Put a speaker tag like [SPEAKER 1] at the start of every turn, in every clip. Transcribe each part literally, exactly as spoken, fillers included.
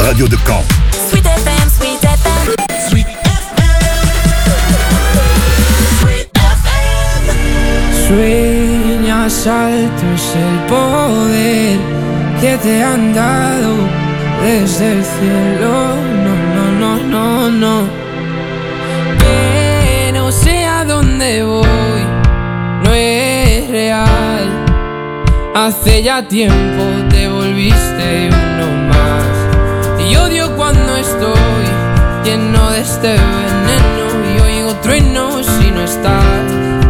[SPEAKER 1] radio de Caen.
[SPEAKER 2] Sweet F M, Sweet F M. Sweet F M. Sweet F M.
[SPEAKER 3] Sueñas alto es el poder que te han dado desde el cielo. No, no, no, no, no. Que no sé a dónde voy, no es real. Hace ya tiempo te volviste uno más. Y odio cuando estoy lleno de este veneno y oigo truenos si no estás.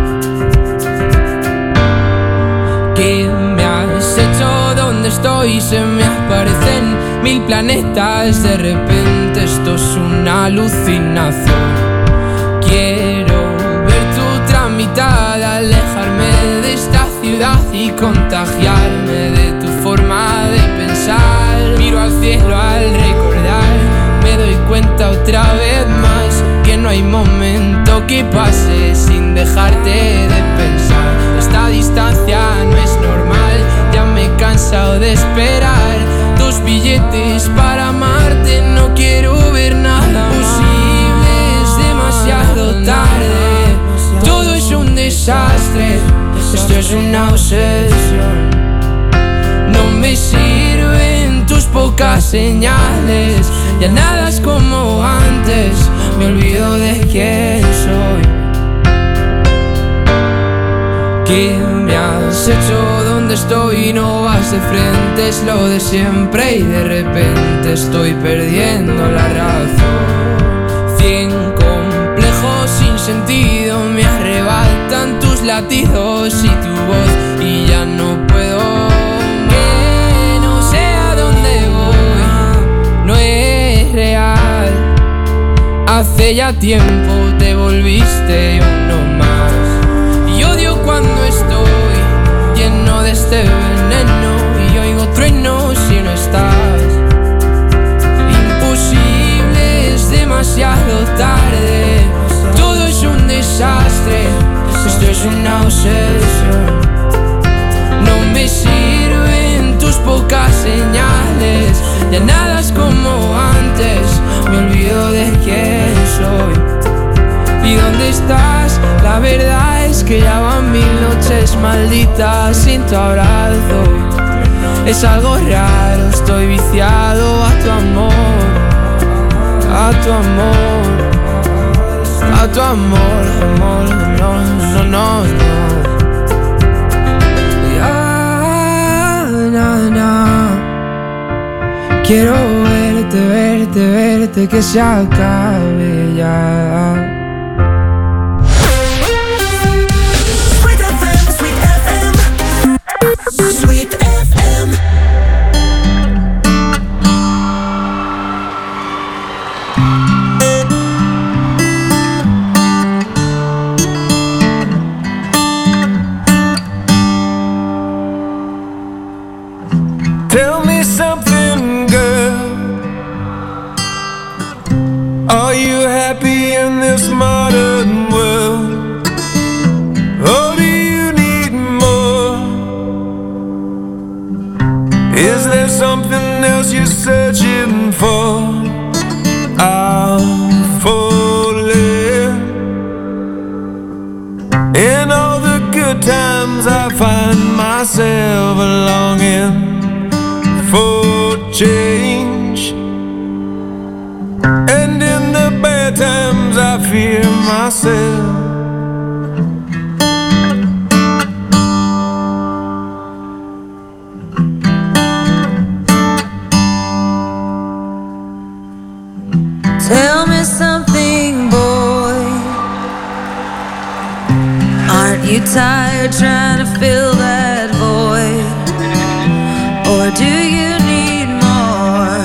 [SPEAKER 3] ¿Qué me has hecho? ¿Dónde estoy? Se me aparecen mil planetas. De repente esto es una alucinación. Quiero ver tu tramitada, alejarme de esta ciudad y contagiarme de tu forma de pensar. Miro al cielo al recordar, me doy cuenta otra vez más que no hay momento que pase sin dejarte de pensar. Esta distancia no es normal, ya me he cansado de esperar tus billetes para amarte. No quiero ver nada posible, es demasiado tarde. Todo es un desastre, esto es una obsesión. No me sirven tus pocas señales, ya nada es como antes, me olvido de quién soy. ¿Qué me has hecho? ¿Dónde estoy? No vas de frente, es lo de siempre y de repente estoy perdiendo la razón. Cien complejos sin sentido me arrebatan tus latidos y tu voz y ya no puedo. Que no sé a dónde voy, no es real. Hace ya tiempo te volviste uno más. Y odio cuando estoy lleno de este veneno y oigo truenos si no estás. Imposible, es demasiado tarde. Todo es un desastre, esto es una obsesión. No me sirven tus pocas señales, ya nada es como antes, me olvido de quién soy. ¿Y dónde estás? La verdad es que ya van mil noches malditas sin tu abrazo. Es algo raro, estoy viciado a tu amor, a tu amor, a tu amor, amor, no, no, no, no. Ya, na, na. Quiero verte, verte, verte, que se acabe ya.
[SPEAKER 2] Sweet F M.
[SPEAKER 4] Tell me something, girl. Are you happy in this modern world? Or do you need more? Is there something else you're searching for? I'm falling. In all the good times I find myself longing for change, and in the bad times I fear myself.
[SPEAKER 5] Tell me something, boy. Aren't you tired trying to fill that void? Or do you need more?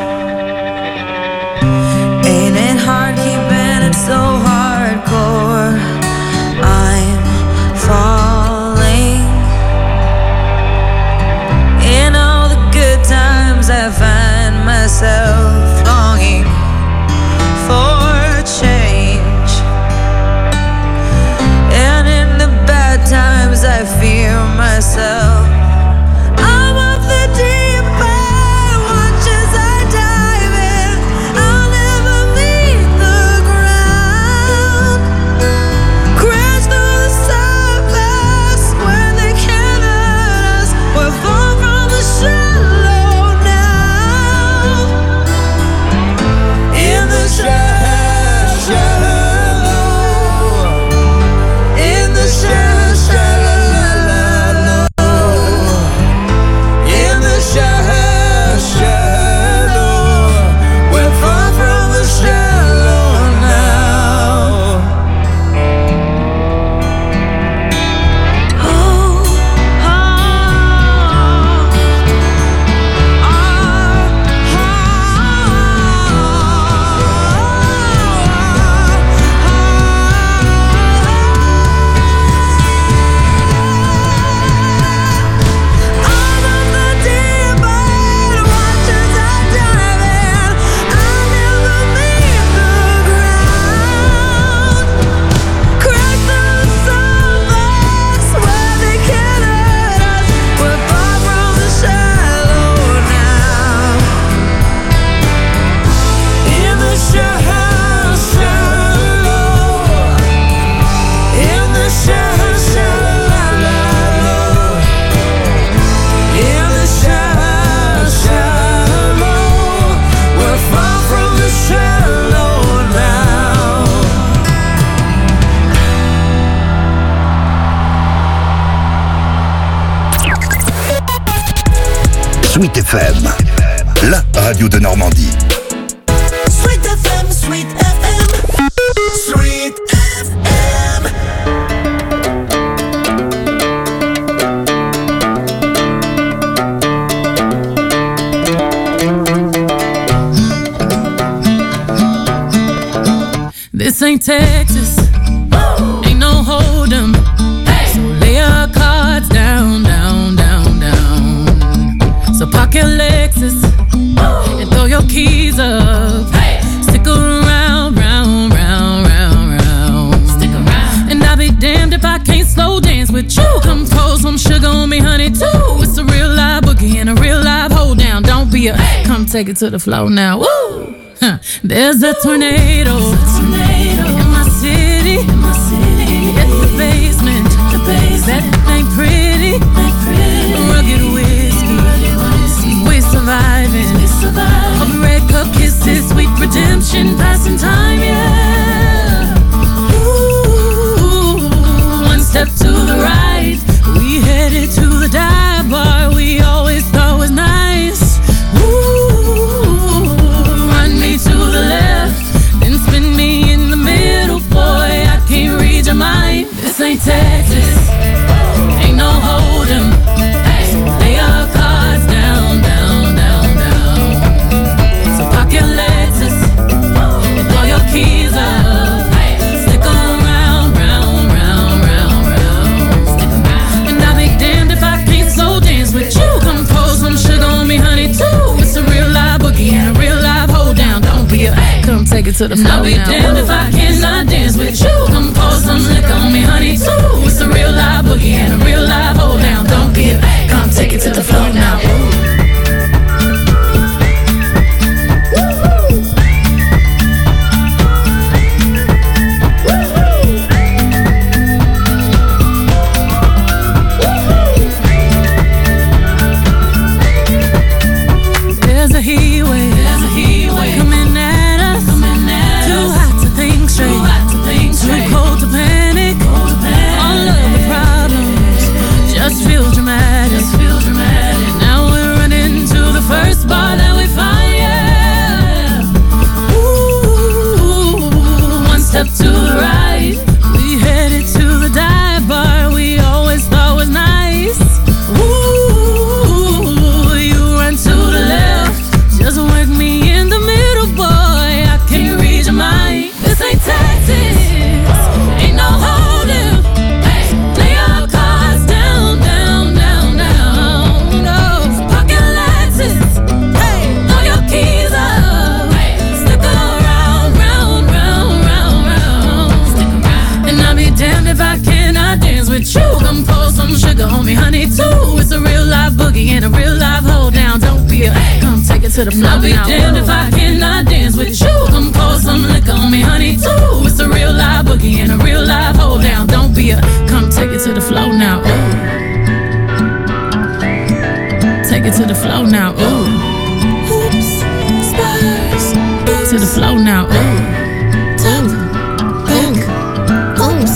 [SPEAKER 5] Ain't it hard keeping it so hardcore? I'm falling. In all the good times I find myself longing for change, and in the bad times I fear
[SPEAKER 1] Sweet F M, la radio de Normandie.
[SPEAKER 2] Sweet F M, Sweet F M, Sweet F M.
[SPEAKER 6] This ain't Texas, ain't no hold'em. So lay your cards down, down, down, down. So park your Lexus and throw your keys up. Stick around, round, round, round, round. Stick around. And I'll be damned if I can't slow dance with you. Come pour some sugar on me, honey, too. It's a real live boogie and a real live hold down. Don't be a, come take it to the floor now. Woo! Huh. There's a tornado, tornado in my city, in my city. At the basement, the basement. That ain't pretty, ain't pretty. Rugged whiskey, rugged whiskey. We surviving, we surviving. Of red cup kisses, sweet redemption, passing time, yeah. Ooh, one step to the right, we headed to the dive bar we always thought was nice. Ooh, run me to the left, then spin me in the middle, boy, I can't read your mind. This ain't Texas, ain't no hold'em. So lay your cards down, down, down, down. So park your Lexus and throw your keys up. Stick around, round, round, round, round. Stick around. And I'll be damned if I can't slow dance with you. Come pour some sugar on me, honey, too. It's a real live boogie and a real live hold down. Don't be a, come take it to the floor now. I'll be damned if I cannot dance with you. Come pour some liquor on me, honey, too. It's a real live boogie and a real live hold down. Don't be a, come take it to the floor now. There's a heat wave, there's a heat wave coming at us, coming at too us. Hot to think straight, too hot to think straight. Too cold to panic, cold to panic. All of the problems just feel dramatic, just feel dramatic. Now we're running to the first bar that we find, yeah. Ooh, one step to the right, we headed to the dive bar we always thought was nice. Ooh, you run to the left, just work me in the middle, boy, I can't read your mind. This ain't Texas, ain't no hold'em. Lay your cards down, down, down, down. No, park your Lexus, throw your keys up. Stick around, round, round, round, round. Stick around. And I'll be damned if I cannot dance with you. Come pour some sugar on me, honey, too. It's a real live boogie and a real live hold down. Don't be a, come take it to the floor. I'll be damned if I cannot dance with you. Come pour some liquor on me, honey, too. It's a real live boogie and a real live hold down. Don't be a, come take it to the floor now. Ooh. Take it to the floor now. Ooh. Oops, spurs, oops. To the floor now. Ooh. Top, back, oops.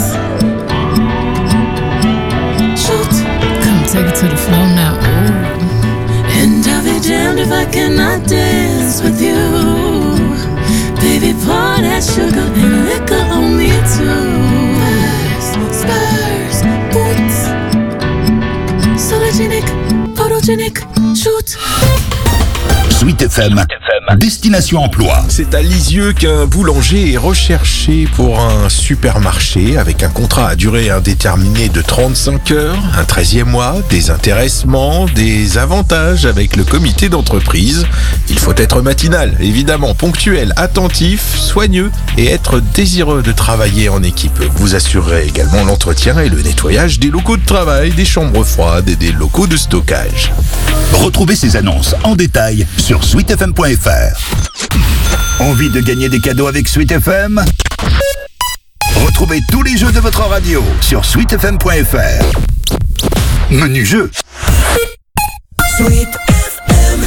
[SPEAKER 6] Shoot, come take it to the floor now. Ooh. And I'll be damned if I cannot dance with you. Baby, pour that sugar and liquor on me too. Spurs, boots, sologenic, photogenic, shoot.
[SPEAKER 1] Sweet F M, destination emploi.
[SPEAKER 7] C'est à Lisieux qu'un boulanger est recherché pour un supermarché avec un contrat à durée indéterminée de trente-cinq heures, un treizième mois, des intéressements, des avantages avec le comité d'entreprise. Il faut être matinal, évidemment, ponctuel, attentif, soigneux et être désireux de travailler en équipe. Vous assurerez également l'entretien et le nettoyage des locaux de travail, des chambres froides et des locaux de stockage.
[SPEAKER 1] Retrouvez ces annonces en détail sur sweet f m point f r. Envie de gagner des cadeaux avec Sweet F M? Retrouvez tous les jeux de votre radio sur sweet f m point f r. Menu jeu.
[SPEAKER 2] Sweet F M.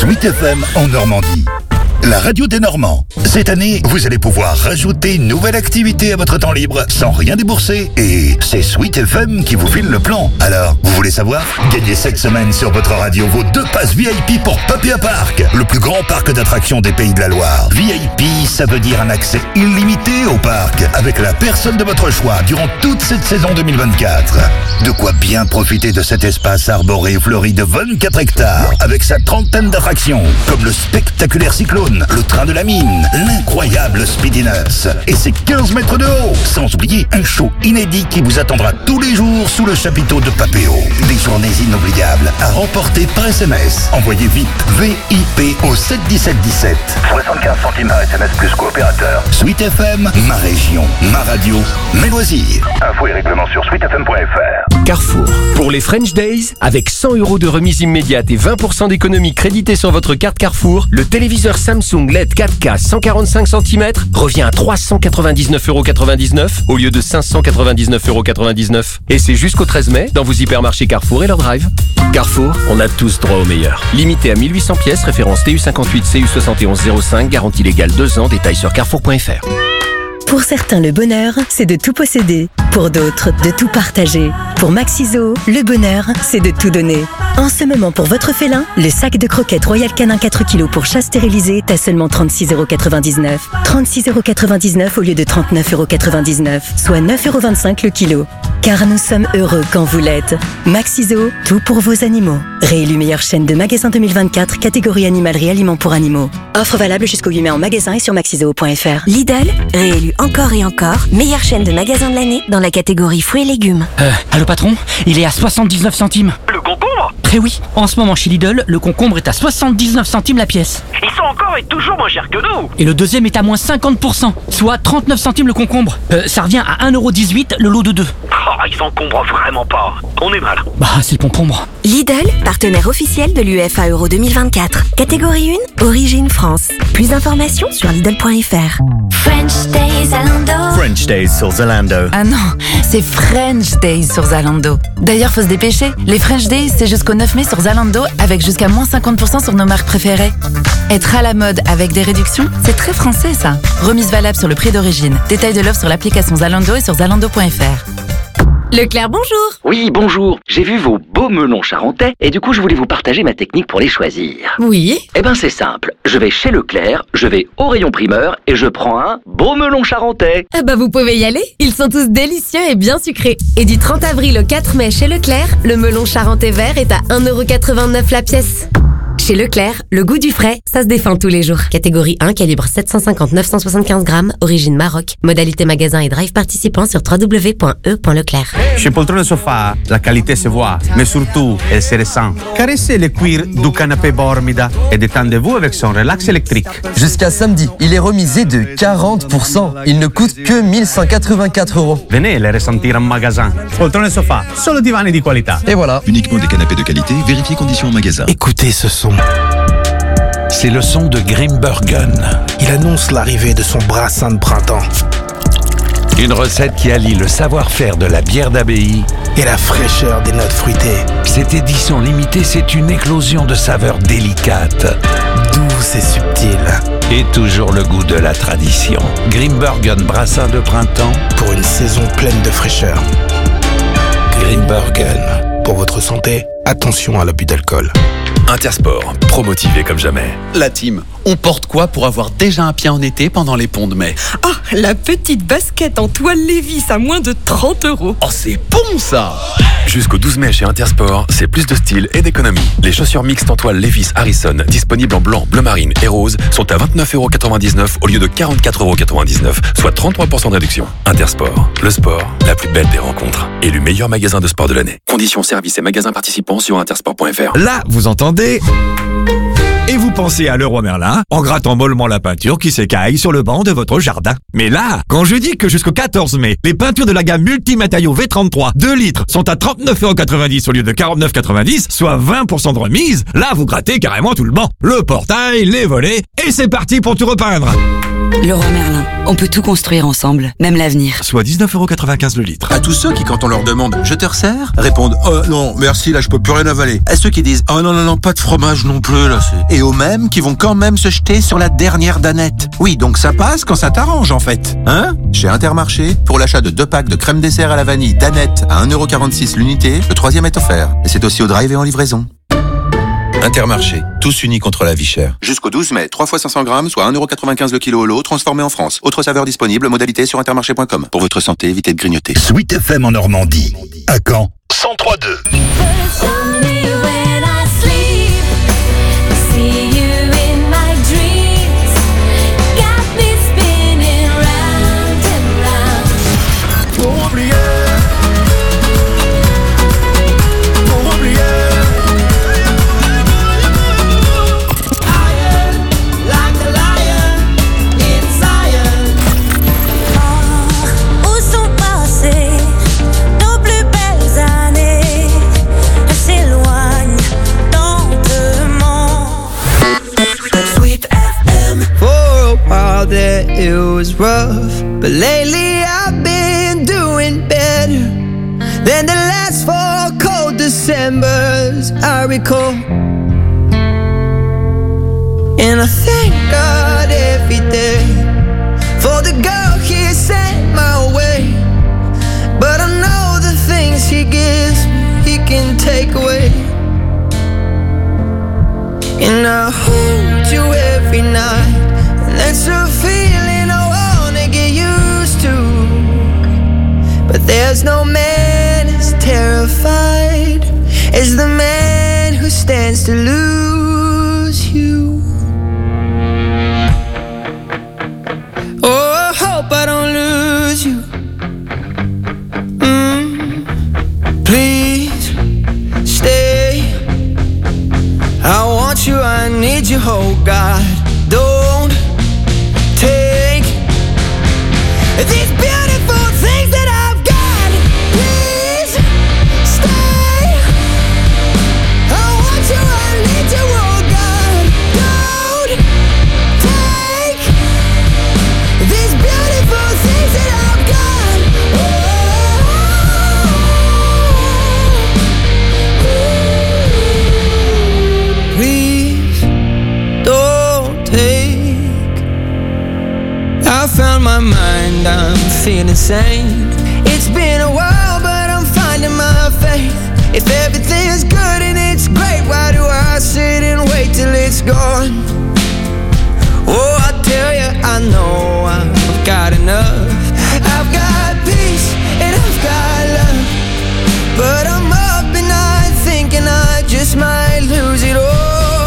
[SPEAKER 1] Sweet F M en Normandie. La radio des Normands. Cette année, vous allez pouvoir rajouter une nouvelle activité à votre temps libre sans rien débourser. Et c'est Sweet F M qui vous file le plan. Alors, vous voulez savoir? Gagnez cette semaine sur votre radio vos deux passes V I P pour Papia Park, le plus grand parc d'attractions des Pays de la Loire. V I P, ça veut dire un accès illimité au parc, avec la personne de votre choix durant toute cette saison deux mille vingt-quatre. De quoi bien profiter de cet espace arboré fleuri de vingt-quatre hectares, avec sa trentaine d'attractions, comme le spectaculaire cyclone, le train de la mine, l'incroyable Speedy Nuts et ses quinze mètres de haut. Sans oublier un show inédit qui vous attendra tous les jours sous le chapiteau de Papéo. Des journées inoubliables à remporter par S M S. Envoyez vite V I P au sept dix-sept dix-sept. soixante-quinze centimes par S M S plus coopérateur. Sweet F M, ma région, ma radio, mes loisirs. Infos et règlements sur sweet f m point f r.
[SPEAKER 8] Carrefour. Pour les French Days, avec cent euros de remise immédiate et vingt pour cent d'économie créditée sur votre carte Carrefour, le téléviseur Samsung L E D quatre K cent quarante-cinq centimètres revient à trois cent quatre-vingt-dix-neuf euros quatre-vingt-dix-neuf au lieu de cinq cent quatre-vingt-dix-neuf euros quatre-vingt-dix-neuf. Et c'est jusqu'au treize mai dans vos hypermarchés Carrefour et leur drive. Carrefour, on a tous droit au meilleur. Limité à mille huit cents pièces, référence T U cinquante-huit C U soixante et onze zéro cinq, garantie légale deux ans, détails sur carrefour point f r.
[SPEAKER 9] Pour certains, le bonheur, c'est de tout posséder. Pour d'autres, de tout partager. Pour Maxiso, le bonheur, c'est de tout donner. En ce moment, pour votre félin, le sac de croquettes Royal Canin quatre kilos pour chat stérilisé est à seulement trente-six euros quatre-vingt-dix-neuf. trente-six euros quatre-vingt-dix-neuf au lieu de trente-neuf euros quatre-vingt-dix-neuf, soit neuf euros vingt-cinq le kilo. Car nous sommes heureux quand vous l'êtes. Maxiso, tout pour vos animaux. Réélu meilleure chaîne de magasins deux mille vingt-quatre, catégorie animalerie aliments pour animaux. Offre valable jusqu'au huit mai en magasin et sur maxiso point f r.
[SPEAKER 10] Lidl, réélu encore et encore, meilleure chaîne de magasins de l'année dans la catégorie fruits et légumes.
[SPEAKER 11] Euh, allô patron, il est à soixante-dix-neuf centimes.
[SPEAKER 12] Le concombre?
[SPEAKER 11] Eh oui, en ce moment chez Lidl, le concombre est à soixante-dix-neuf centimes la pièce.
[SPEAKER 12] Ils sont encore et toujours moins chers que nous.
[SPEAKER 11] Et le deuxième est à moins cinquante pour cent, soit trente-neuf centimes le concombre. Euh, ça revient à un euro dix-huit le lot de deux.
[SPEAKER 12] Oh, ils encombrent vraiment pas. On est mal.
[SPEAKER 11] Bah, c'est le concombre.
[SPEAKER 10] Lidl, partenaire officiel de l'U E F A Euro deux mille vingt-quatre. Catégorie un, origine France. Plus d'informations sur Lidl point f r.
[SPEAKER 13] French Days Zalando.
[SPEAKER 14] French Days sur Zalando.
[SPEAKER 15] Ah non, c'est French Days sur Zalando. D'ailleurs, faut se dépêcher. Les French Days, c'est jusqu'au neuf mai sur Zalando avec jusqu'à moins cinquante pour cent sur nos marques préférées. Être à la mode avec des réductions, c'est très français ça. Remise valable sur le prix d'origine. Détail de l'offre sur l'application Zalando et sur zalando point f r.
[SPEAKER 10] Leclerc, bonjour.
[SPEAKER 16] Oui, bonjour. J'ai vu vos beaux melons charentais et du coup, je voulais vous partager ma technique pour les choisir.
[SPEAKER 10] Oui.
[SPEAKER 16] Eh ben, c'est simple. Je vais chez Leclerc, je vais au rayon primeur et je prends un beau melon charentais.
[SPEAKER 10] Ah bah, vous pouvez y aller. Ils sont tous délicieux et bien sucrés. Et du trente avril au quatre mai chez Leclerc, le melon charentais vert est à un euro quatre-vingt-neuf la pièce. Chez Leclerc, le goût du frais, ça se défend tous les jours. Catégorie un, calibre sept cent cinquante à neuf cent soixante-quinze grammes, origine Maroc. Modalité magasin et drive participant sur w w w point e point leclerc.
[SPEAKER 17] Chez Poltrone Sofa, la qualité se voit, mais surtout, elle se ressent. Caressez le cuir du canapé Bormida et détendez-vous avec son relax électrique.
[SPEAKER 18] Jusqu'à samedi, il est remisé de quarante pour cent. Il ne coûte que mille cent quatre-vingt-quatre euros.
[SPEAKER 17] Venez les ressentir en magasin. Poltrone Sofa, solo divani di qualità.
[SPEAKER 18] Et voilà.
[SPEAKER 19] Uniquement des canapés de qualité, vérifiez conditions en magasin.
[SPEAKER 7] Écoutez ce son. C'est le son de Grimbergen. Il annonce l'arrivée de son brassin de printemps.
[SPEAKER 20] Une recette qui allie le savoir-faire de la bière d'abbaye
[SPEAKER 7] et la fraîcheur des notes fruitées.
[SPEAKER 20] Cette édition limitée, c'est une éclosion de saveurs délicates,
[SPEAKER 7] douces et subtiles.
[SPEAKER 20] Et toujours le goût de la tradition. Grimbergen brassin de printemps
[SPEAKER 7] pour une saison pleine de fraîcheur. Grimbergen. Pour votre santé, attention à l'abus d'alcool.
[SPEAKER 21] Intersport, promotivé comme jamais.
[SPEAKER 22] La team, on porte quoi pour avoir déjà un pied en été pendant les ponts de mai?
[SPEAKER 23] Ah, la petite basket en toile Lévis à moins de trente euros.
[SPEAKER 22] Oh, c'est bon ça!
[SPEAKER 21] Jusqu'au douze mai chez Intersport, c'est plus de style et d'économie. Les chaussures mixtes en toile Levi's Harrison, disponibles en blanc, bleu marine et rose, sont à vingt-neuf euros quatre-vingt-dix-neuf au lieu de quarante-quatre euros quatre-vingt-dix-neuf, soit trente-trois pour cent de réduction. Intersport, le sport, la plus belle des rencontres. Élu meilleur magasin de sport de l'année. Conditions, services et magasins participants sur intersport point f r.
[SPEAKER 24] Là, vous entendez? Et vous pensez à Leroy Merlin en grattant mollement la peinture qui s'écaille sur le banc de votre jardin. Mais là, quand je dis que jusqu'au quatorze mai, les peintures de la gamme multimatériaux V trente-trois deux litres sont à trente-neuf euros quatre-vingt-dix au lieu de quarante-neuf euros quatre-vingt-dix, soit vingt pour cent de remise, là vous grattez carrément tout le banc. Le portail, les volets, et c'est parti pour tout repeindre.
[SPEAKER 3] Leroy Merlin, on peut tout construire ensemble, même l'avenir.
[SPEAKER 24] Soit dix-neuf euros quatre-vingt-quinze le litre.
[SPEAKER 4] À tous ceux qui, quand on leur demande « Je te resserre ?» répondent « Oh non, merci, là je peux plus rien avaler. » À ceux qui disent « Oh non, non, non, pas de fromage non plus, là c'est... » Et aux mêmes qui vont quand même se jeter sur la dernière danette. Oui, donc ça passe quand ça t'arrange en fait. Hein ? Chez Intermarché, pour l'achat de deux packs de crème dessert à la vanille danette à un euro quarante-six l'unité, le troisième est offert. Et c'est aussi au drive et en livraison. Intermarché, tous unis contre la vie chère. Jusqu'au douze mai, trois fois cinq cents grammes, soit un euro quatre-vingt-quinze le kilo au lot, transformé en France. Autre saveur disponible, modalité sur intermarché point com. Pour votre santé, évitez de grignoter.
[SPEAKER 1] Sweet F M en Normandie. À Caen, cent trois virgule deux.
[SPEAKER 5] That it was rough, but lately I've been doing better than the last four cold Decembers I recall. And I thank God every day for the girl He sent my way. But I know the things He gives me, He can take away. And I hold you every night. That's a feeling I wanna get used to. But there's no man as terrified as the man who stands to lose you. Oh, I hope I don't lose you. mm. Please stay. I want you, I need you, oh God. Don't take these beautiful things that I've got. Please stay. I want you, I need you, oh God. Don't take these beautiful things that I've got. Oh, please don't take. I found my mind, I'm feeling sane. It's been a while, but I'm finding my faith. If everything's good and it's great, why do I sit and wait till it's gone? Oh, I tell you, I know I've got enough. I've got peace and I've got love. But I'm up at night thinking I just might lose it all.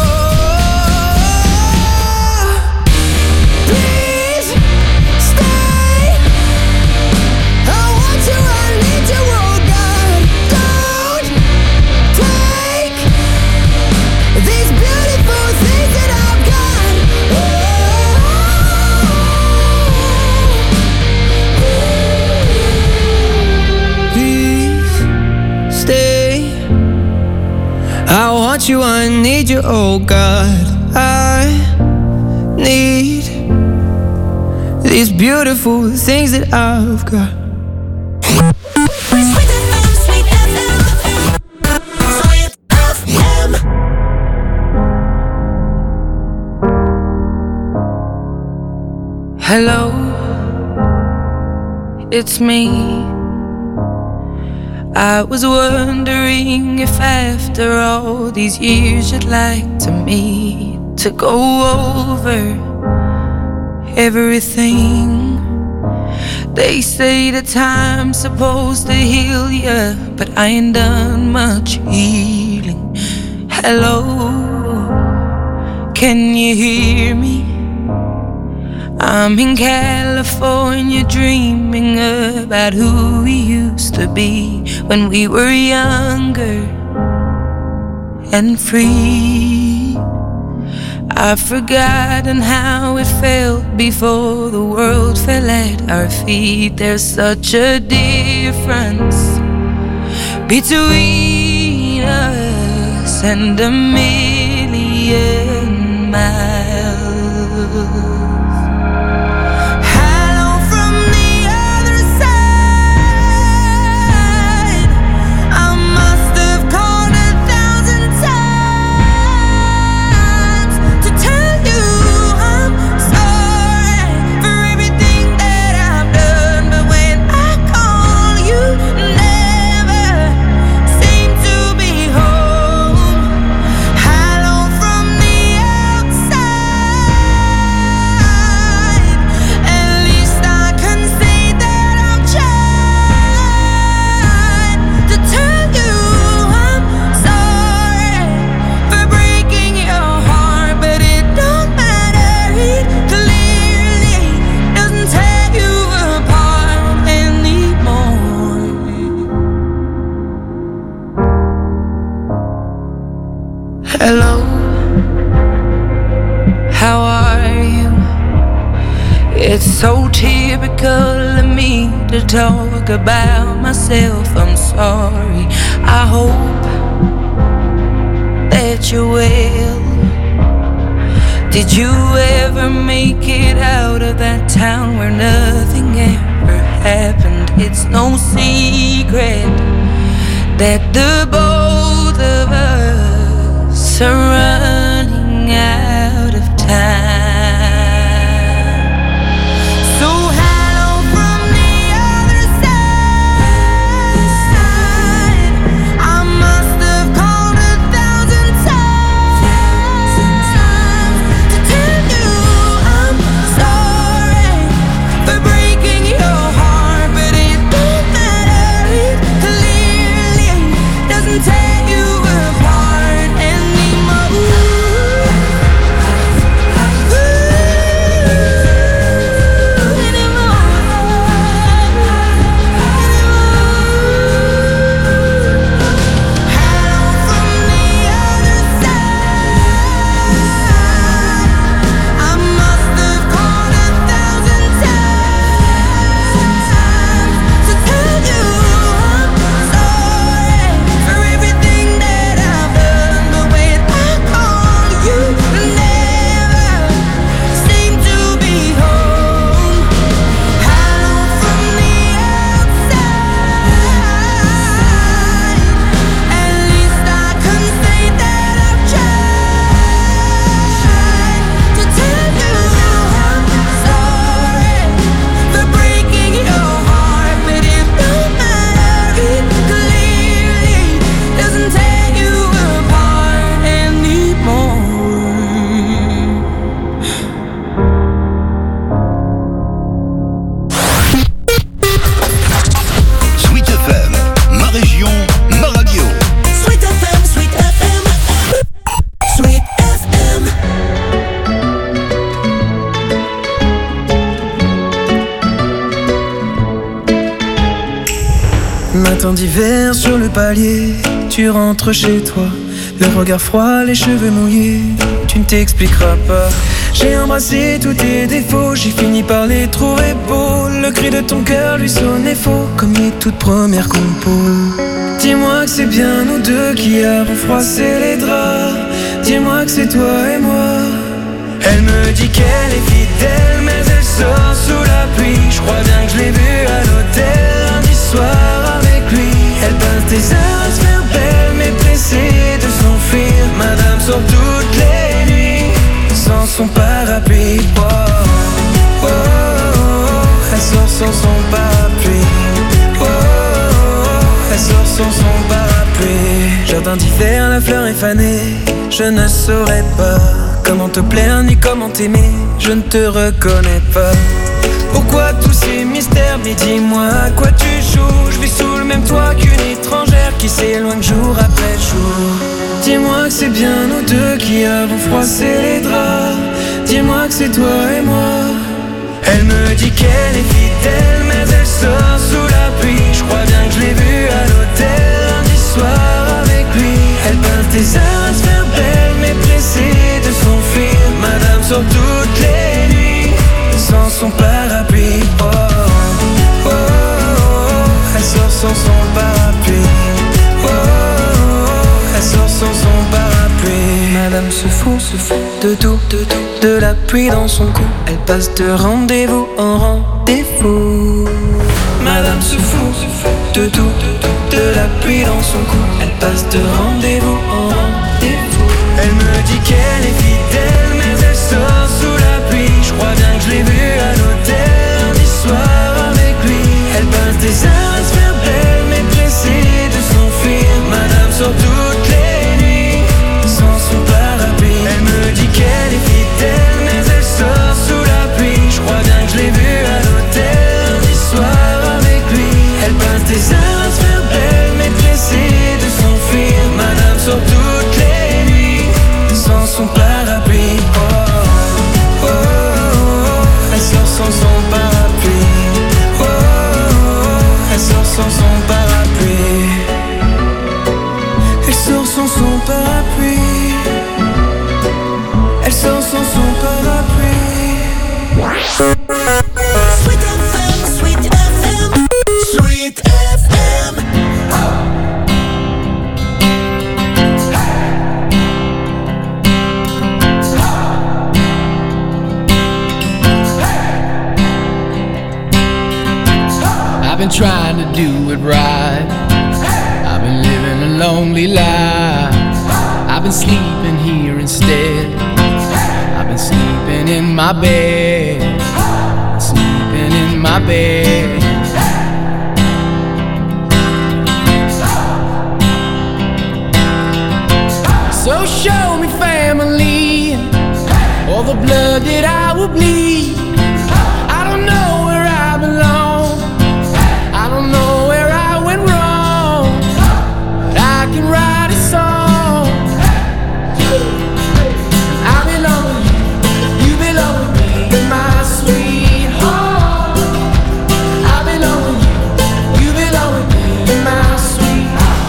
[SPEAKER 5] I want you, I need you, oh God. I need these beautiful things that I've got.
[SPEAKER 6] Hello, it's me. I was wondering if after all these years you'd like to meet to go over everything. They say that time's supposed to heal ya, but I ain't done much healing. Hello, can you hear me? I'm in California dreaming about who we used to be when we were younger and free. I've forgotten how it felt before the world fell at our feet. There's such a difference between us and a million miles.
[SPEAKER 5] talk about myself, I'm sorry. I hope that you will. Did you ever make it out of that town where nothing ever happened? It's no secret that the both of us are running out of time. So hello from the other side. I must have called a thousand times to tell you I'm sorry for breaking your heart, but it don't matter. It clearly doesn't tear you apart anymore.
[SPEAKER 2] Matin d'hiver sur le palier, tu rentres chez toi, le regard froid, les cheveux mouillés, tu ne t'expliqueras pas. J'ai embrassé tous tes défauts, j'ai fini par les trouver beaux. Le cri de ton cœur lui sonnait faux, comme les toutes premières compos. Dis-moi que c'est bien nous deux qui avons froissé les draps. Dis-moi que c'est toi et moi. Elle me dit qu'elle est fidèle, mais elle sort sous la pluie. Je crois bien que je l'ai vue à l'hôtel lundi soir avec lui. Elle passe des heures à se faire belle, mais pressée de s'enfuir. Madame sort toutes les nuits sans son parapluie. Oh, oh, oh, oh. Elle sort sans son parapluie. Oh, oh, oh. Elle sort sans son parapluie. Jardin d'hiver, la fleur est fanée. Je ne saurais pas comment te plaire ni comment t'aimer. Je ne te reconnais pas. Pourquoi tous ces mystères? Mais dis-moi à quoi tu joues. Je vis sous le même toit qu'une étrangère qui s'éloigne jour après jour. Dis-moi que c'est bien nous deux qui avons froissé les draps. Dis-moi que c'est toi et moi. Elle me dit qu'elle est fidèle, mais elle sort sous la pluie. Je crois bien que je l'ai vue à l'hôtel lundi soir avec lui. Elle passe des heures à se faire belle, mais pressée de s'enfuir. Madame sort toutes les nuits sans son parapluie. Oh, oh, oh, oh. Elle sort sans son parapluie. Oh, oh, oh. Elle sort sans son parapluie. Madame se fout, se fout de tout, de tout, de la pluie dans son cou. Elle passe de rendez-vous en rendez-vous. Madame se fout, se fout de tout, de tout, de la pluie dans son cou. Elle passe de rendez-vous en rendez-vous. Elle me dit qu'elle est fidèle, mais elle sort sous la pluie. Je crois bien que je l'ai vue à l'hôtel lundi soir avec lui. Elle passe des heures à se faire belle, mais pressée de s'enfuir. Madame sort toutes les nuits sans son parapluie. Elle me dit qu'elle est fidèle, mais elle sort sous la pluie. Je crois bien que je l'ai vue à l'hôtel lundi soir avec lui. Elle passe des heures à se faire belle, mais pressée de s'enfuir. Madame sort toutes les nuits sans son parapluie. Oh.
[SPEAKER 5] could ride. I've been living a lonely life. I've been sleeping here instead. I've been sleeping in my bed. Sleeping in my bed. So show me family, all the blood that I will bleed. I don't know where I belong. I don't know where I went wrong, but I can write a song. I belong with you, you belong with me, my sweetheart. I belong with you, you belong with me, my sweetheart.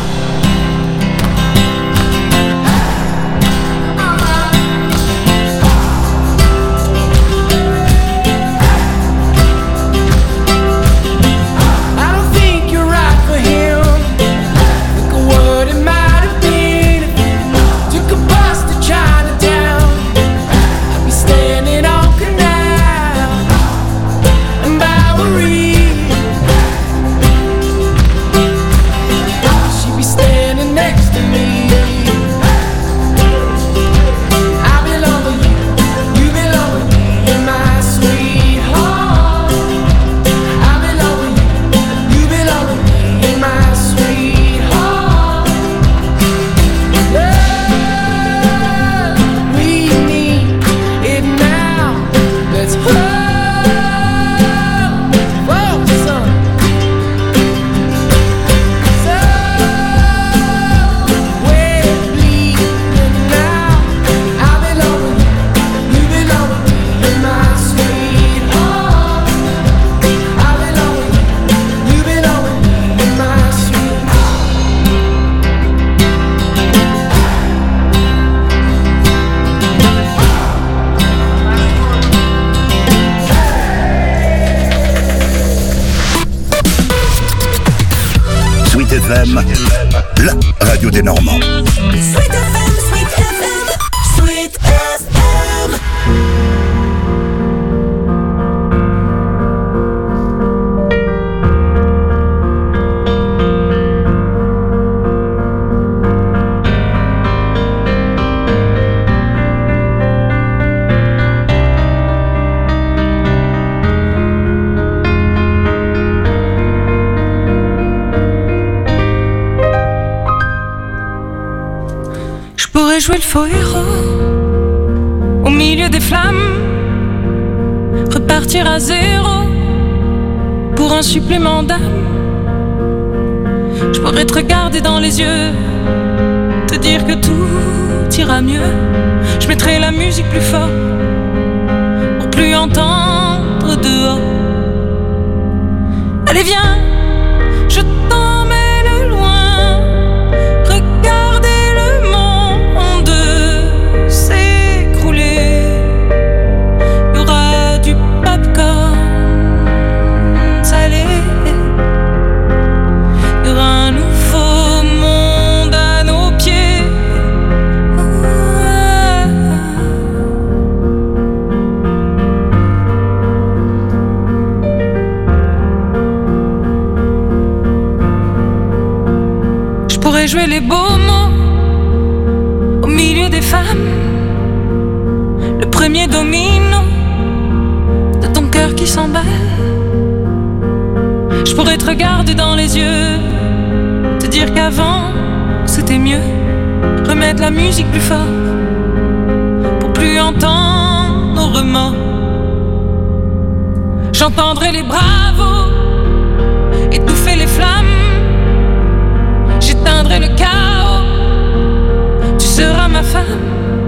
[SPEAKER 5] I don't think you're right for him. Look at what it might have been if you took a bus to Chinatown. I'd be standing on Canal and Bowery. She'd be standing next to me. I belong with you, you belong with me, my sweetheart. I belong with you, you belong with me, my sweetheart. Love, we need it now. Let's hold for some. So we're bleeding now. I belong with you, you belong with me, my sweetheart. I belong with you, you belong with me, my sweetheart.
[SPEAKER 1] Sweet F M, la radio des Normands.
[SPEAKER 6] Sweet F M, Sweet F M, Sweet F M.
[SPEAKER 23] Je pourrais jouer le faux héros au milieu des flammes, repartir à zéro pour un supplément d'âme. Je pourrais te regarder dans les yeux, te dire que tout ira mieux. Je mettrai la musique plus fort pour plus entendre dehors. Allez viens, je t'emmène loin. Regardez le monde s'écrouler. Il y aura du popcorn salé. Il y aura un nouveau monde à nos pieds. Je pourrais jouer les beaux mots au milieu des femmes, le premier domino de ton cœur qui s'emballe. Je pourrais te regarder dans les yeux, te dire qu'avant c'était mieux. Remettre la musique plus fort pour plus entendre nos remords. J'entendrai les bravos étouffer les flammes. J'éteindrai le chaos. Tu seras ma femme.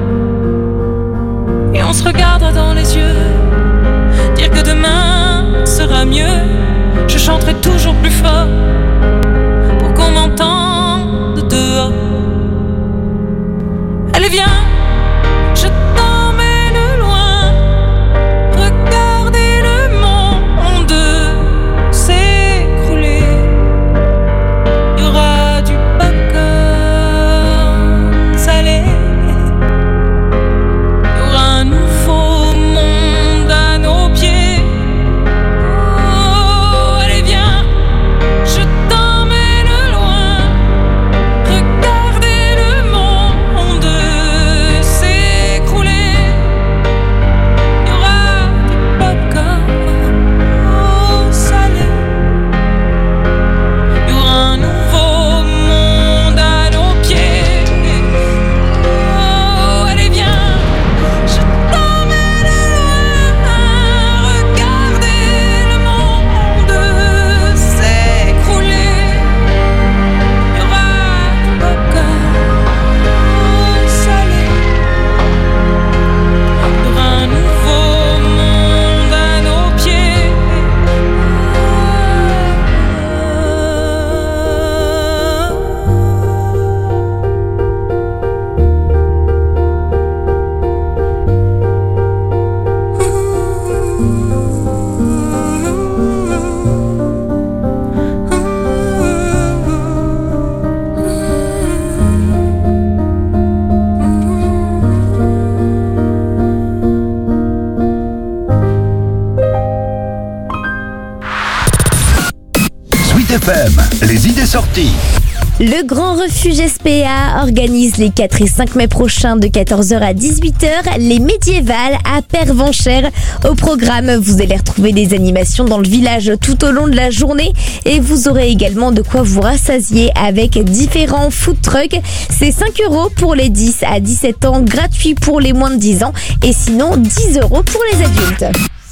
[SPEAKER 23] Et on se regardera dans les yeux, dire que demain sera mieux. Je chanterai toujours plus fort pour qu'on m'entende dehors. Allez viens, je t'emmène loin. Regardez le monde s'écrouler. Il y aura du popcorn salé. Il y aura un nouveau monde à nos pieds. Oh, allez viens, je
[SPEAKER 1] les idées sorties.
[SPEAKER 8] Le Grand Refuge S P A organise les quatre et cinq mai prochains de quatorze heures à dix-huit heures les médiévales à Pervenchères. Au programme, vous allez retrouver des animations dans le village tout au long de la journée et vous aurez également de quoi vous rassasier avec différents food trucks. C'est cinq euros pour les dix à dix-sept ans, gratuit pour les moins de dix ans et sinon dix euros pour les adultes.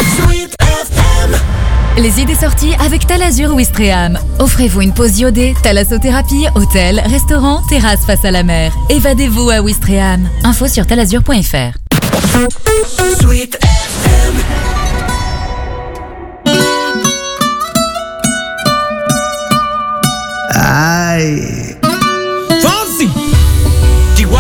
[SPEAKER 9] Les idées sorties avec Talazur Ouistreham. Offrez-vous une pause iodée, thalassothérapie, hôtel, restaurant, terrasse face à la mer. Évadez-vous à Ouistreham. Info sur talazur point f r.
[SPEAKER 2] Sweet F M.
[SPEAKER 5] Ay. Fonsi. Chihuahua.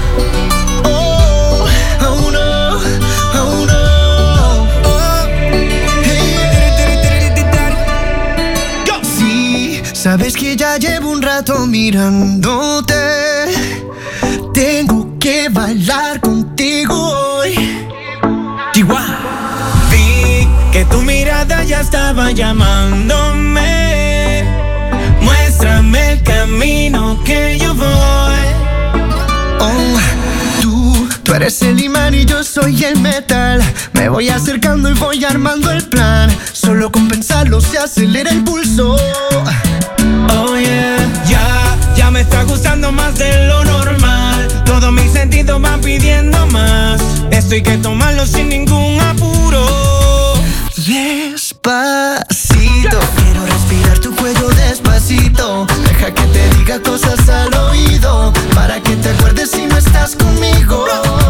[SPEAKER 5] Oh, oh no, oh no. Oh. Hey. Go. Sí, sabes que ya llevo un rato mirándote. Tengo que bailar contigo hoy. Chihuahua. Vi que tu mirada ya estaba llamándome. Muéstrame el camino que yo voy. Oh, tú, tú eres el imán y yo soy el metal. Me voy acercando y voy armando el plan. Solo con pensarlo se acelera el pulso. Oh yeah, ya, ya me está gustando más de lo normal. Todos mis sentidos van pidiendo más. Esto hay que tomarlo sin ningún apuro. Despacito, quiero respirar tu cuello despacito. Deja que te diga cosas al oído, para que te acuerdes si no estás conmigo.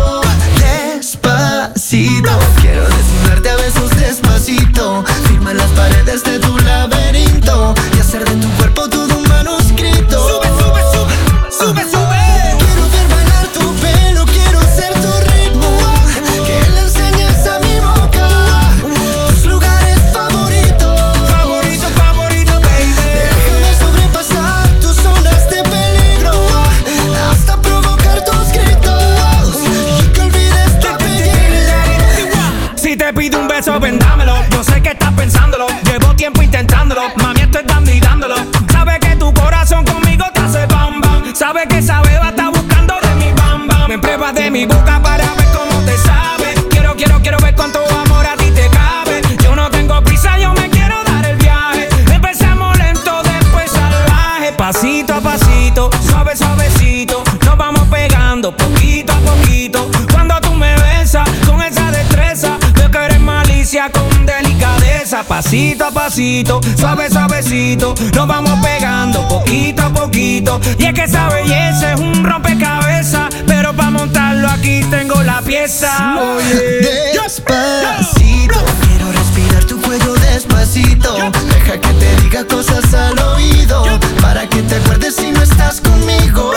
[SPEAKER 5] Despacito, quiero desnudarte a besos despacito. Firma las paredes de tu laberinto y hacer de tu cuerpo todo un manuscrito. Sube, sube, sube, sube, sube. Quiero ver bailar tu pelo, quiero ser tu ritmo. Que le enseñes a mi boca tus lugares favoritos. Favorito, favorito, baby. Déjame sobrepasar tus zonas de peligro hasta provocar tus gritos y que olvides tu apellido. Si te pido un beso, ven dámelo. Yo sé que estás pensándolo, llevo tiempo intentándolo. Mami, estoy dando y dándolo. Sabe que tu corazón conmigo te hace bam bam. Sabe que esa beba está buscando de mi bam bam. Me pruebas de mi boca para ver cómo te sabe. Quiero, quiero, quiero ver cuánto amor a ti te cabe. Yo no tengo prisa, yo me quiero dar el viaje. Empezamos lento, después salvaje. Pasito a pasito, suave, suavecito. Nos vamos pegando poquito a poquito. Cuando tú me besas con esa destreza, veo que eres malicia con delicadeza. Pasito a pasito, suave, suavecito. Nos vamos pegando poquito a poquito. Y es que esa belleza es un rompecabezas, pero para montarlo aquí tengo la pieza. Oye, despacito, quiero respirar tu cuello despacito. Deja que te diga cosas al oído, para que te acuerdes si no estás conmigo.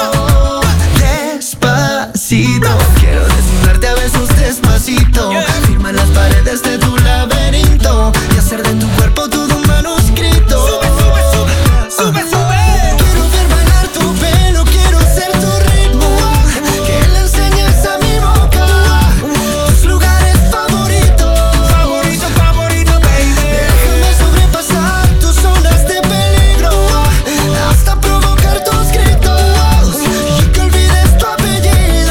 [SPEAKER 5] Despacito, quiero desnudarte a besos despacito. Firma las paredes de tu laberinto y hacer de tu cuerpo todo un manuscrito. Sube, sube, sube, sube, sube. Quiero ver bailar tu pelo, quiero ser tu ritmo. Que le enseñes a mi boca tus lugares favoritos. Favorito, favorito, baby. Déjame sobrepasar tus zonas de peligro hasta provocar tus gritos y que olvides tu apellido.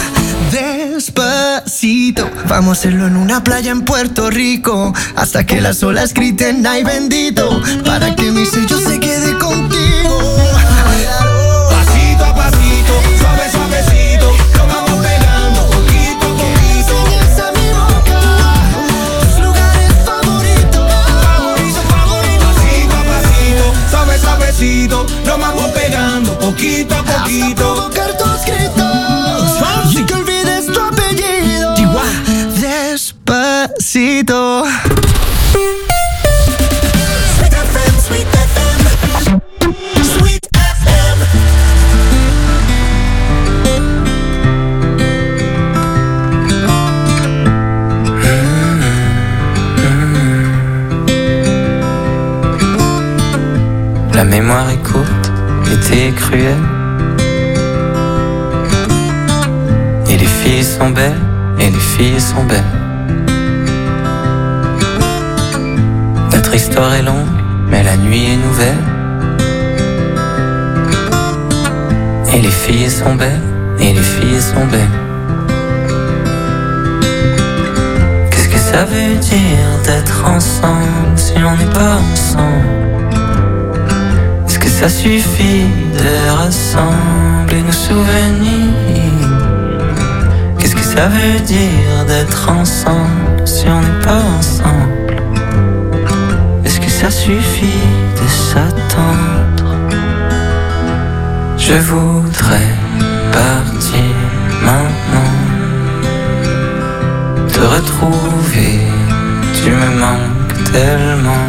[SPEAKER 5] Despacito, vamos a hacerlo en una playa en Puerto Rico, hasta que las olas griten ay bendito, para que mi sello se quede contigo. Pasito a pasito, suave, suavecito, lo vamos pegando poquito a poquito. Enseñas a mi boca tus lugares favoritos. Favorito, favorito. Pasito a pasito, suave, suavecito, lo vamos pegando poquito a poquito. Hasta provocar tus gritos y que olvides tu apellido. Despacito. Sweet F M, Sweet F M, Sweet F M.
[SPEAKER 12] La mémoire est courte, l'été est cruel. Et les filles sont belles, et les filles sont belles. Notre histoire est longue, mais la nuit est nouvelle. Et les filles sont belles, et les filles sont belles. Qu'est-ce que ça veut dire d'être ensemble si on n'est pas ensemble? Est-ce que ça suffit de rassembler nos souvenirs? Qu'est-ce que ça veut dire d'être ensemble si on n'est pas ensemble? Est-ce que ça suffit de s'attendre? Je voudrais partir maintenant, te retrouver, tu me manques tellement.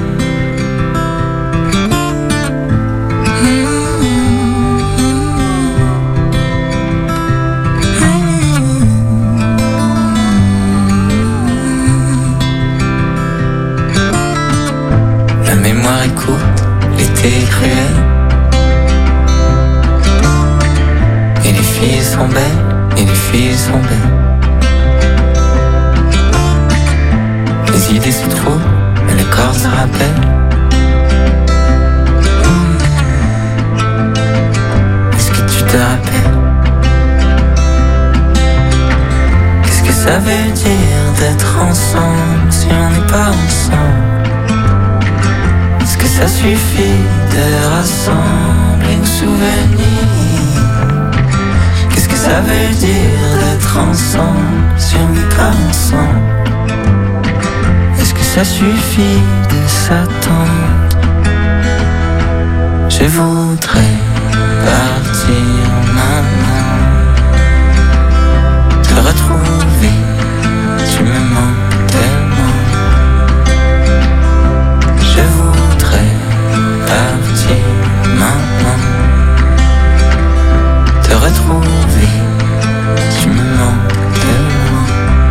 [SPEAKER 12] La mémoire est courte, l'été est cruel. Et les filles sont belles, et les filles sont belles. Les idées se trouvent, mais le corps se rappelle. Est-ce que tu te rappelles? Qu'est-ce que ça veut dire d'être ensemble si on n'est pas ensemble? Est-ce que ça suffit de rassembler nos souvenirs? Qu'est-ce que ça veut dire d'être ensemble si on n'est pas ensemble? Est-ce que ça suffit de s'attendre? Je voudrais partir maintenant, te retrouver, tu me manques tellement. Je voudrais partir maintenant, te retrouver, tu me manques tellement.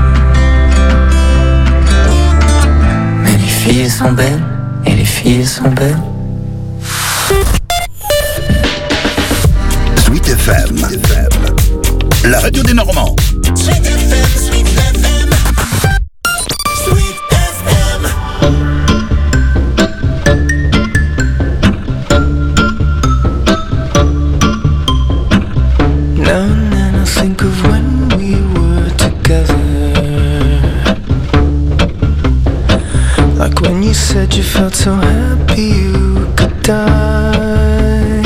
[SPEAKER 12] Mais les filles sont belles, et les filles sont belles.
[SPEAKER 1] Sweet F M, la radio des Normands.
[SPEAKER 11] Sweet F M, Sweet F M, Sweet F M.
[SPEAKER 2] Now and then I think of when we were together, like when you said you felt so happy you could die.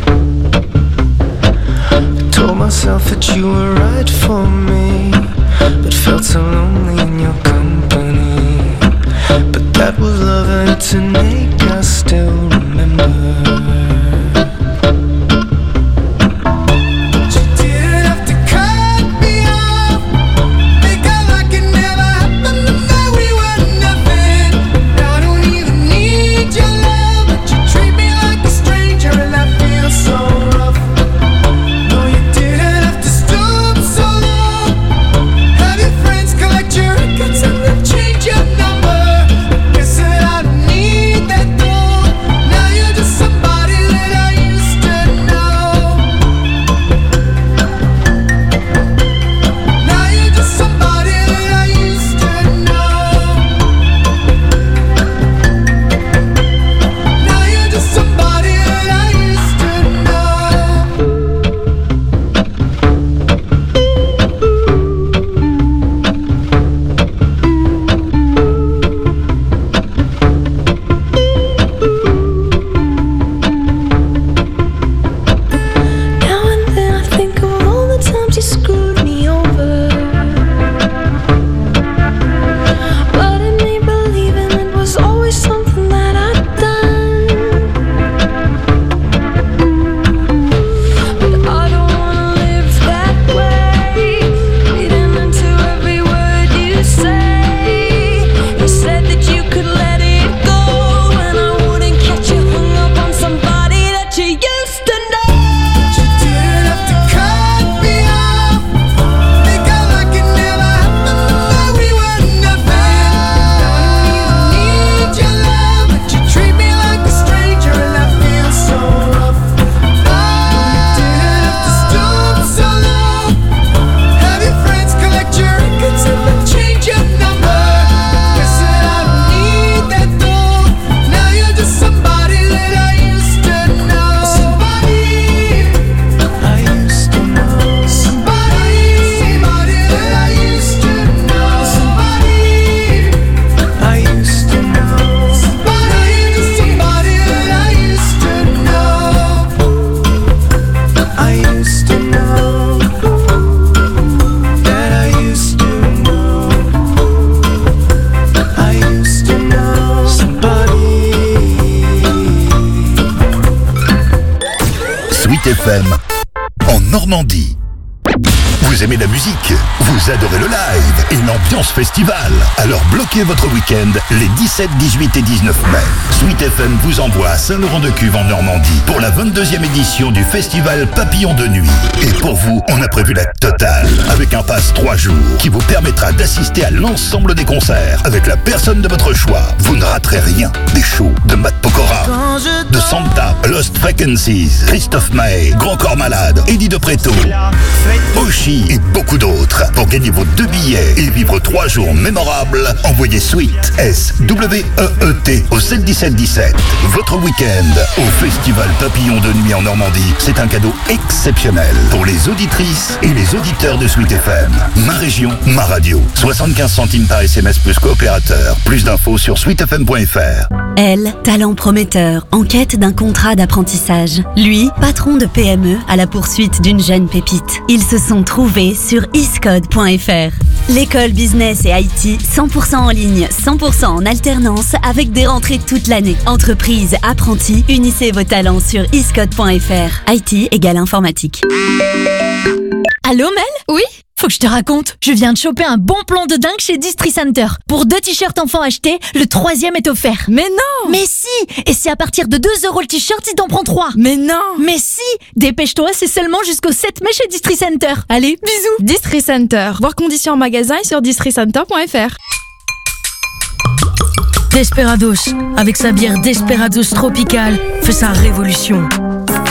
[SPEAKER 2] I told myself that you were right for me, but felt so lonely in your company. But that was love and it's an ache I still remember.
[SPEAKER 11] Somebody
[SPEAKER 1] en Normandie. Vous aimez la musique, vous adorez le live et l'ambiance festival. Alors bloquez votre week-end les dix-sept, dix-huit et dix-neuf mai. Sweet F M vous envoie à Saint-Laurent-de-Cuve en Normandie pour la vingt-deuxième édition du festival Papillon de Nuit. Et pour vous, on a prévu la totale avec un pass trois jours qui vous permettra d'assister à l'ensemble des concerts avec la personne de votre choix. Vous ne raterez rien. Des shows de Matt Pokora, de Santa, Lost Frequencies, Christophe Maé, Grand Corps Malade, Eddie De Preto, Oshi et beaucoup d'autres. Pour gagner vos deux billets et vivre trois jours mémorables, envoyez Sweet, S W E E T au sept dix-sept dix-sept. Votre week-end au Festival Papillon de Nuit en Normandie, c'est un cadeau exceptionnel pour les auditrices et les auditeurs de Sweet F M. Ma région, ma radio. soixante-quinze centimes par S M S plus coopérateur. Plus d'infos sur sweet f m point f r.
[SPEAKER 3] Elle, talent prometteur, en quête d'un contrat d'apprentissage. Lui, patron de P M E à la poursuite d'une jeune pépite. Ils se sont trouvés sur iscode point f r. L'école business et I T cent pour cent en ligne, cent pour cent en alternance avec des rentrées toute l'année. Entreprise, apprentis, unissez vos talents sur iscode point f r. I T égale informatique.
[SPEAKER 13] Allô Mel ? Oui ? Faut que je te raconte, je viens de choper un bon plan de dingue chez Distri Center. Pour deux t-shirts enfants achetés, le troisième est offert. Mais non! Mais si! Et c'est à partir de deux euros le t-shirt si t'en prends trois. Mais non! Mais si! Dépêche-toi, c'est seulement jusqu'au sept mai chez Distri Center. Allez, bisous!
[SPEAKER 14] Distri Center. Voir conditions en magasin et sur distri center point f r.
[SPEAKER 15] Desperados, avec sa bière Desperados Tropical, fait sa révolution. Pourquoi ?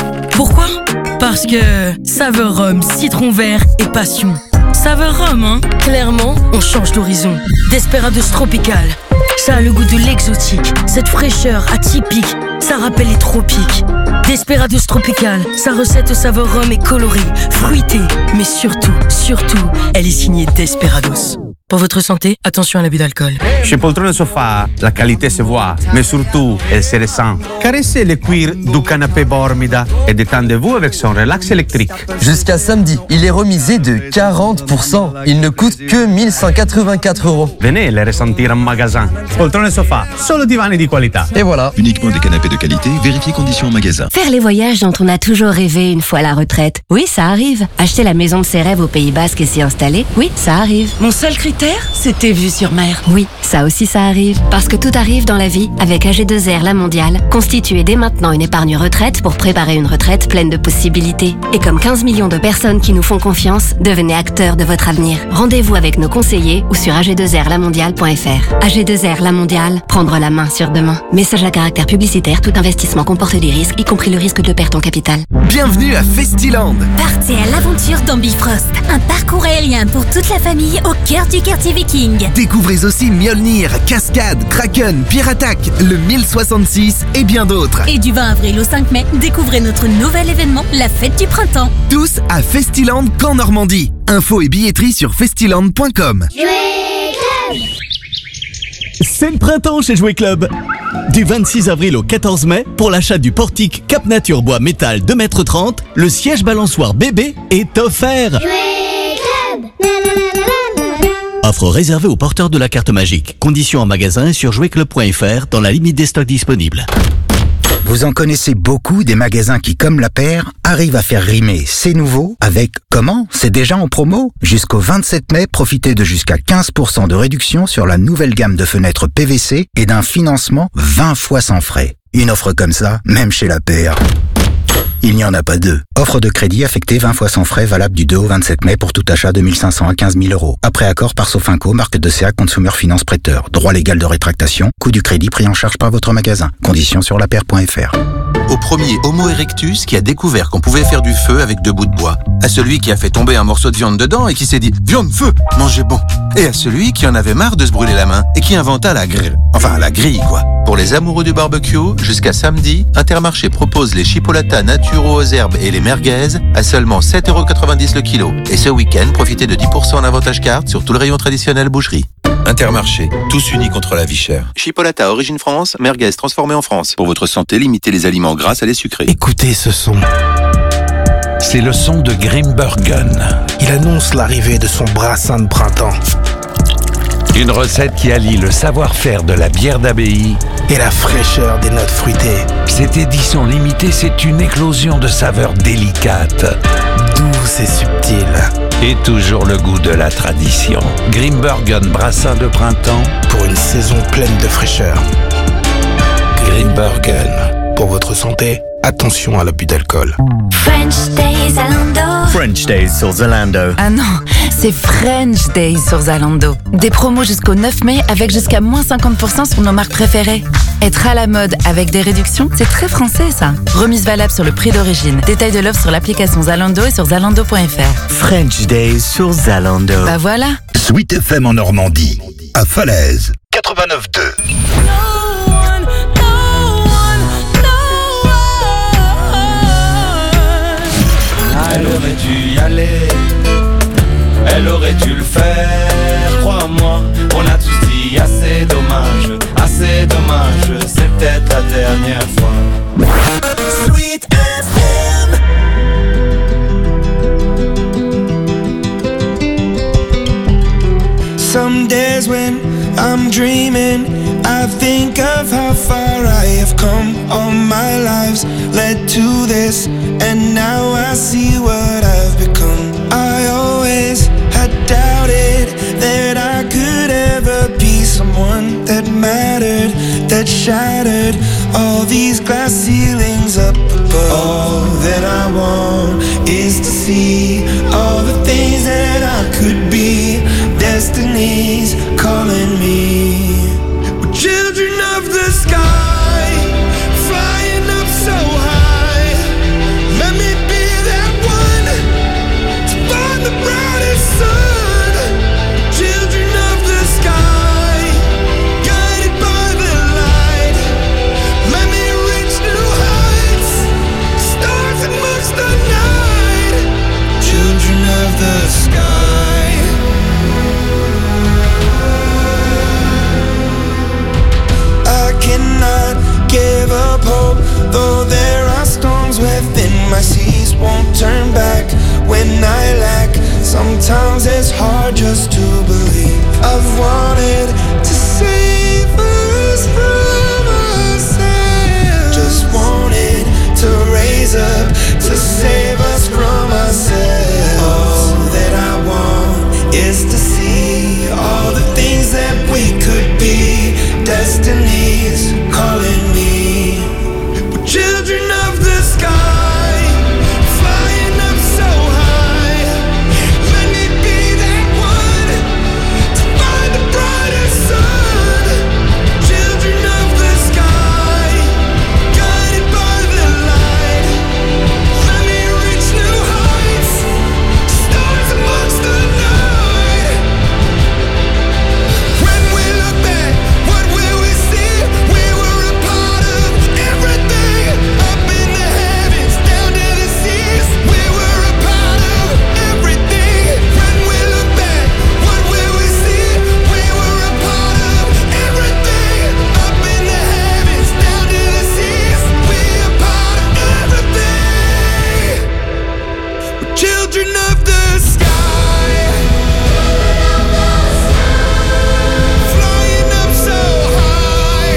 [SPEAKER 15] Parce que saveur rhum, citron vert et passion. Saveur rhum, hein ? Clairement, on change d'horizon. Desperados Tropical, ça a le goût de l'exotique, cette fraîcheur atypique, ça rappelle les tropiques. Desperados Tropical, sa recette au saveur rhum est colorée, fruitée, mais surtout, surtout, elle est signée Desperados. Pour votre santé, attention à l'abus d'alcool.
[SPEAKER 17] Chez Poltrone Sofa, la qualité se voit, mais surtout, elle se ressent. Caressez le cuir du canapé Bormida et détendez-vous avec son relax électrique.
[SPEAKER 18] Jusqu'à samedi, il est remisé de quarante pour cent. Il ne coûte que mille cent quatre-vingt-quatre euros.
[SPEAKER 17] Venez le ressentir en magasin. Poltrone Sofa, solo divani di qualità.
[SPEAKER 18] Et voilà.
[SPEAKER 19] Uniquement des canapés de qualité, vérifiez conditions en magasin.
[SPEAKER 10] Faire les voyages dont on a toujours rêvé une fois à la retraite. Oui, ça arrive. Acheter la maison de ses rêves au Pays Basque et s'y installer. Oui, ça arrive.
[SPEAKER 3] Mon seul critère, c'était vue sur mer.
[SPEAKER 10] Oui, ça aussi ça arrive. Parce que tout arrive dans la vie. Avec A G deux R La Mondiale, constituez dès maintenant une épargne retraite pour préparer une retraite pleine de possibilités. Et comme quinze millions de personnes qui nous font confiance, devenez acteurs de votre avenir. Rendez-vous avec nos conseillers ou sur a g deux r la mondiale point f r. A G deux R La Mondiale, prendre la main sur demain. Message à caractère publicitaire, tout investissement comporte des risques, y compris le risque de perte en capital.
[SPEAKER 16] Bienvenue à Festiland.
[SPEAKER 13] Partez à l'aventure dans Bifrost. Un parcours aérien pour toute la famille au cœur du quartier viking.
[SPEAKER 16] Découvrez aussi Mjolnir, Cascade, Kraken, Pierre Attack, le mille soixante-six et bien d'autres.
[SPEAKER 13] Et du vingt avril au cinq mai, découvrez notre nouvel événement, la fête du printemps.
[SPEAKER 16] Tous à Festiland Camp Normandie. Infos et billetterie sur festiland point com.
[SPEAKER 25] C'est le printemps chez Jouet Club. Du vingt-six avril au quatorze mai, pour l'achat du portique Cap Nature Bois Métal deux mètres trente, le siège balançoire bébé est offert. Offre réservée aux porteurs de la carte magique. Conditions en magasin et sur jouet club point f r dans la limite des stocks disponibles.
[SPEAKER 26] Vous en connaissez beaucoup des magasins qui, comme la paire, arrivent à faire rimer c'est nouveau avec comment c'est déjà en promo. Jusqu'au vingt-sept mai, profitez de jusqu'à quinze pour cent de réduction sur la nouvelle gamme de fenêtres P V C et d'un financement vingt fois sans frais. Une offre comme ça, même chez la paire, il n'y en a pas deux. Offre de crédit affectée vingt fois sans frais, valable du deux au vingt-sept mai pour tout achat de mille cinq cents à quinze mille euros. Après accord par Sofinco, marque de C A Consumer Finance Prêteur. Droit légal de rétractation. Coût du crédit pris en charge par votre magasin. Conditions sur la paire point f r.
[SPEAKER 4] Au premier Homo erectus qui a découvert qu'on pouvait faire du feu avec deux bouts de bois. À celui qui a fait tomber un morceau de viande dedans et qui s'est dit « Viande, feu, mangez bon !» Et à celui qui en avait marre de se brûler la main et qui inventa la grille. Enfin, la grille, quoi. Pour les amoureux du barbecue, jusqu'à samedi, Intermarché propose les chipolatas naturaux aux herbes et les merguez à seulement sept euros quatre-vingt-dix le kilo. Et ce week-end, profitez de dix pour cent en avantage carte sur tout le rayon traditionnel boucherie. Intermarché, tous unis contre la vie chère. Chipolata, origine France, merguez transformée en France. Pour votre santé, limitez les aliments gras à les sucrés.
[SPEAKER 27] Écoutez ce son.
[SPEAKER 20] C'est le son de Grimbergen.
[SPEAKER 27] Il annonce l'arrivée de son brassin de printemps.
[SPEAKER 20] Une recette qui allie le savoir-faire de la bière d'abbaye
[SPEAKER 27] et la fraîcheur des notes fruitées.
[SPEAKER 20] Cette édition limitée, c'est une éclosion de saveurs délicates. Et toujours le goût de la tradition. Grimbergen brassin de printemps.
[SPEAKER 27] Pour une saison pleine de fraîcheur. Grimbergen. Pour votre santé, attention à l'abus d'alcool.
[SPEAKER 6] French Days Zalando.
[SPEAKER 7] French Days sur Zalando.
[SPEAKER 8] Ah non, c'est French Days sur Zalando. Des promos jusqu'au neuf mai avec jusqu'à moins cinquante pour cent sur nos marques préférées. Être à la mode avec des réductions, c'est très français ça. Remise valable sur le prix d'origine. Détail de l'offre sur l'application Zalando et sur zalando point f r.
[SPEAKER 7] French Days sur Zalando.
[SPEAKER 8] Bah voilà.
[SPEAKER 1] Sweet F M en Normandie, à Falaise, quatre-vingt-neuf deux.
[SPEAKER 21] Elle aurait dû y aller, elle aurait dû le faire, crois-moi. On a tous dit assez dommage, assez dommage, c'est peut-être la dernière fois. Sweet F M.
[SPEAKER 2] Some days when I'm dreaming, I think of how far I have come. All my lives led to this, and now I see what I've become. I always had doubted that I could ever be someone that mattered, that shattered all these glass ceilings up above. All that I want is to see all the things that I could be. Destiny's calling me. We're children of the sky, flying up so high. Let me be that one to find the brightest sun. Children of the sky, guided by the light. Let me reach new heights, stars amongst the night. Children of the sky. Give up hope, though there are storms within my seas. Won't turn back when I lack. Sometimes it's hard just to believe. I've wanted to save us from ourselves. Just wanted to raise up to save us from ourselves. All that I want is to see all the things that we could be. Destiny's calling me. We're children of the sky, flying up so high. Let me be that one to find the brightest sun. Children of the sky, guided by the light. Let me reach new heights, stars amongst the night. When we look back, what will we see? We were a part of everything, up in the heavens, down to the seas. We were a part of everything. When we look back, what will we see? We were a part of everything, up in the heavens, down to the seas. We are part of everything. We're children of the sky, flying up so high.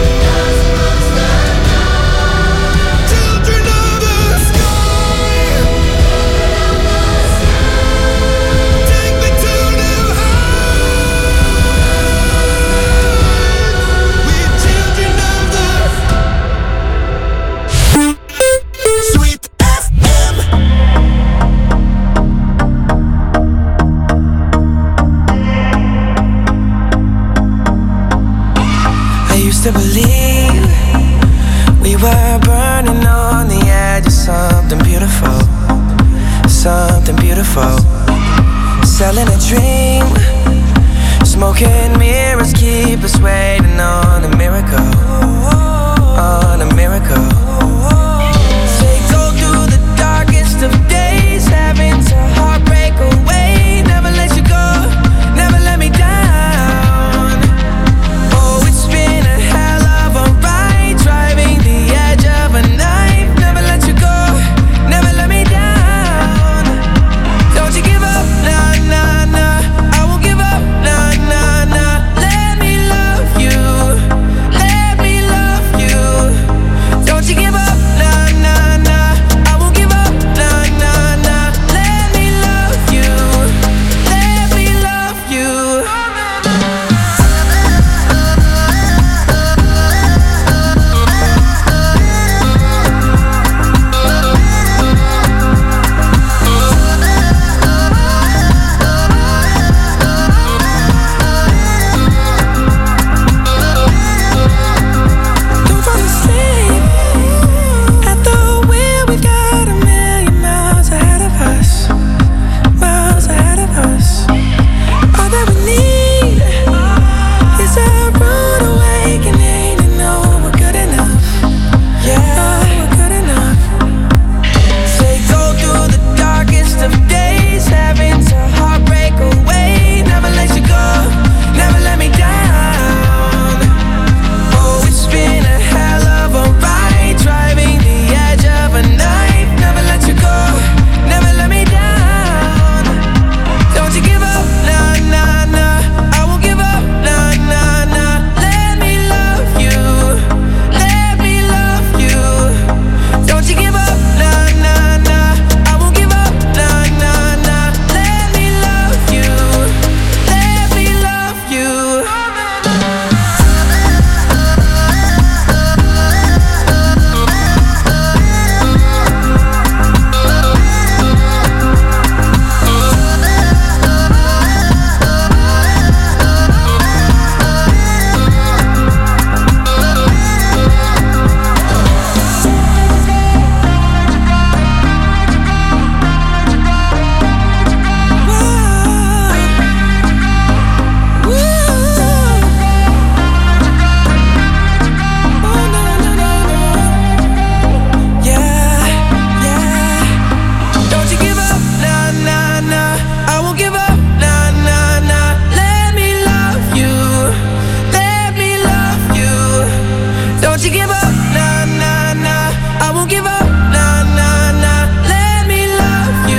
[SPEAKER 2] Children of the sky, take me to new heights. We're children of the Sweet F M. I used to believe we were burning on the edge of something beautiful, something beautiful. Selling a dream, smoking mirrors keep us waiting on a miracle, on a miracle.